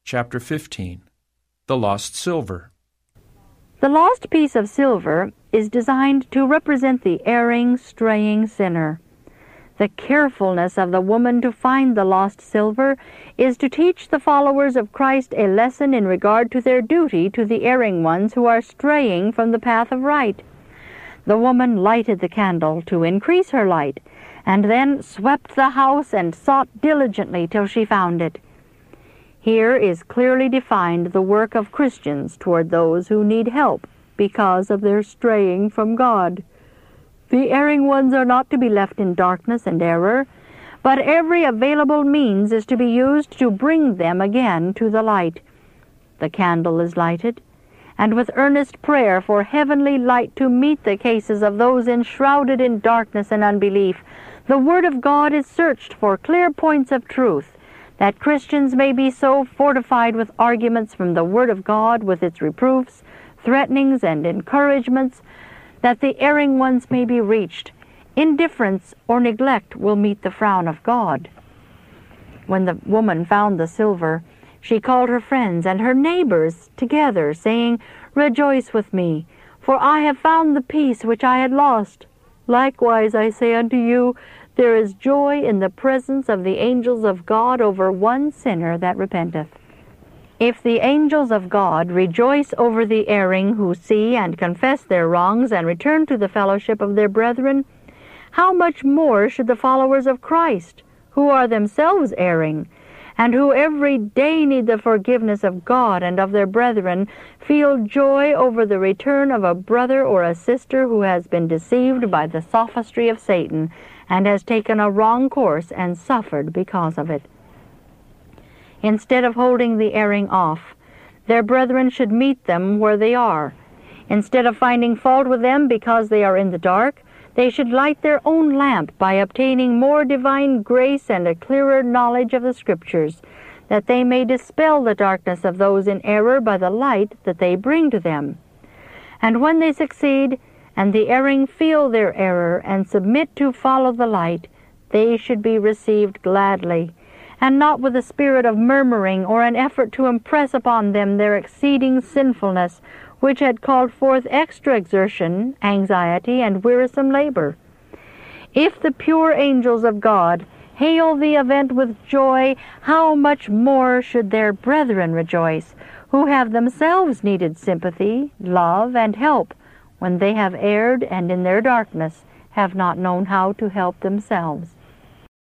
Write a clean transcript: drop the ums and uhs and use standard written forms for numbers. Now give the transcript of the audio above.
Chapter 15. The Lost Silver. The lost piece of silver is designed to represent the erring, straying sinner. The carefulness of the woman to find the lost silver is to teach the followers of Christ a lesson in regard to their duty to the erring ones who are straying from the path of right. The woman lighted the candle to increase her light, and then swept the house and sought diligently till she found it. Here is clearly defined the work of Christians toward those who need help because of their straying from God. The erring ones are not to be left in darkness and error, but every available means is to be used to bring them again to the light. The candle is lighted, and with earnest prayer for heavenly light to meet the cases of those enshrouded in darkness and unbelief, the Word of God is searched for clear points of truth, that Christians may be so fortified with arguments from the Word of God, with its reproofs, threatenings, and encouragements, that the erring ones may be reached. Indifference or neglect will meet the frown of God. When the woman found the silver, she called her friends and her neighbors together, saying, "Rejoice with me, for I have found the piece which I had lost. Likewise, I say unto you, there is joy in the presence of the angels of God over one sinner that repenteth." If the angels of God rejoice over the erring who see and confess their wrongs and return to the fellowship of their brethren, how much more should the followers of Christ, who are themselves erring, and who every day need the forgiveness of God and of their brethren, feel joy over the return of a brother or a sister who has been deceived by the sophistry of Satan and has taken a wrong course and suffered because of it. Instead of holding the erring off, their brethren should meet them where they are. Instead of finding fault with them because they are in the dark, they should light their own lamp by obtaining more divine grace and a clearer knowledge of the Scriptures, that they may dispel the darkness of those in error by the light that they bring to them. And when they succeed, and the erring feel their error and submit to follow the light, they should be received gladly, and not with a spirit of murmuring or an effort to impress upon them their exceeding sinfulness, which had called forth extra exertion, anxiety, and wearisome labor. If the pure angels of God hail the event with joy, how much more should their brethren rejoice, who have themselves needed sympathy, love, and help, when they have erred and in their darkness have not known how to help themselves.